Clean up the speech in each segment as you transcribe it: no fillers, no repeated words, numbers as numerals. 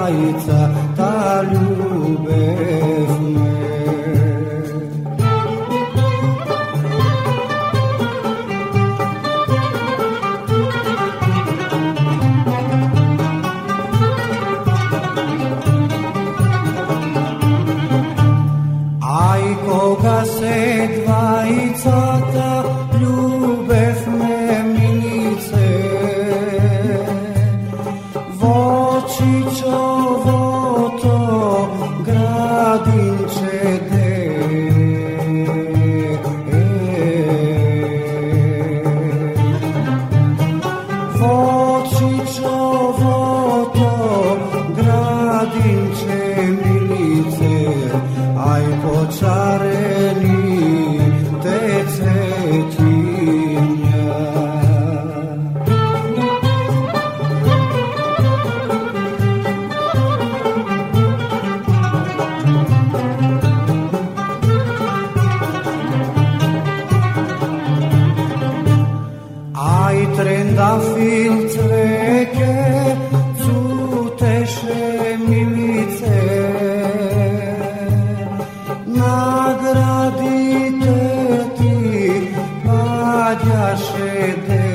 dvajica, ta ljubev me. Aj koga se dvajica, ta ljubev me milice, vočićovo to gradinče de. Vočićovo to gradinče milice, aj počareni te cvetinja. Aj trendafil cveke cuteše milice, nagradite ti padjaše de.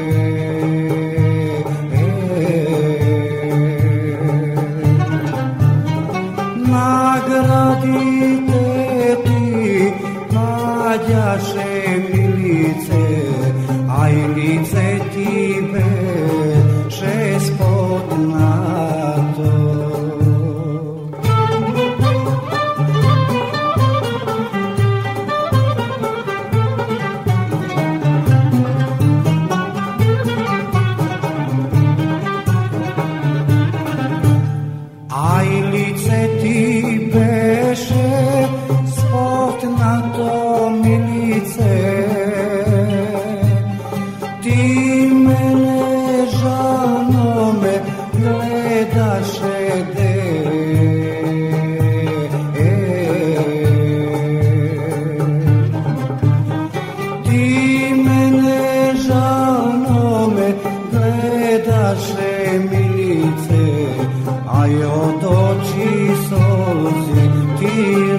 Nagradite ti padjaše milice, aj lice ti beše spodnato. Aj lice ti beše spodnato milice, ti mene žalnome gledaše de. Ti mene žalnome gledaše milice, aj od oči solze ti